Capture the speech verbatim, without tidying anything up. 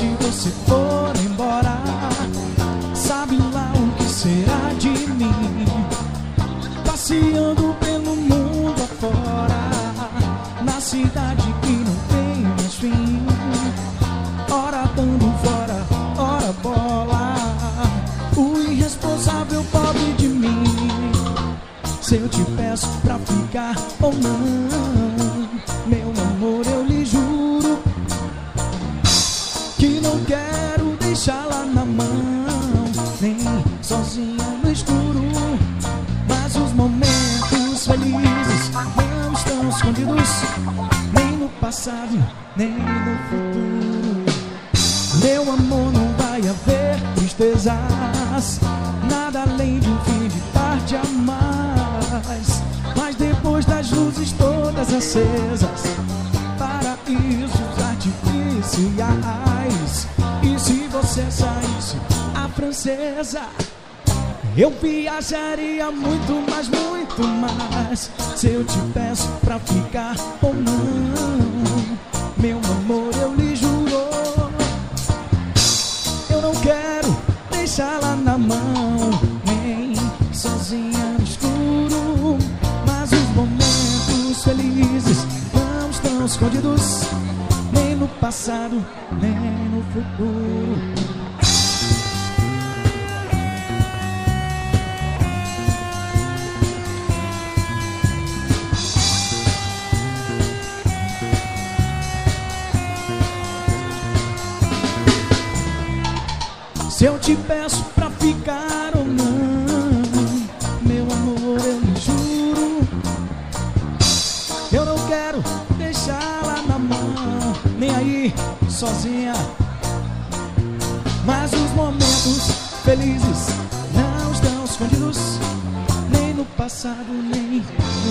se você for embora, sabe lá o que será de mim? Passeando pelo mundo afora, na cidade que não tem mais fim. Ora dando fora, ora bola, o irresponsável pobre de mim. Se eu te peço pra ficar ou não, meu amor, eu lhe juro que não quero deixá-la na mão, nem sozinha no escuro. Mas os momentos felizes não estão escondidos, nem no passado, nem no futuro. Meu amor, não vai haver tristezas, nada além de um fim de tarde a mais. Mas depois das luzes todas acesas, paraísos artificiais. E se você saísse a francesa, eu viajaria muito mais, muito mais. Se eu te peço pra ficar ou não, meu amor, eu lhe juro, eu não quero deixá-la na mão, nem sozinha no escuro. Mas os momentos felizes não estão escondidos, nem no passado, nem no futuro. Se eu te peço pra ficar ou não, meu amor, eu lhe juro, eu não quero deixá-la na mão, nem aí sozinha. Mas os momentos felizes não estão escondidos, nem no passado, nem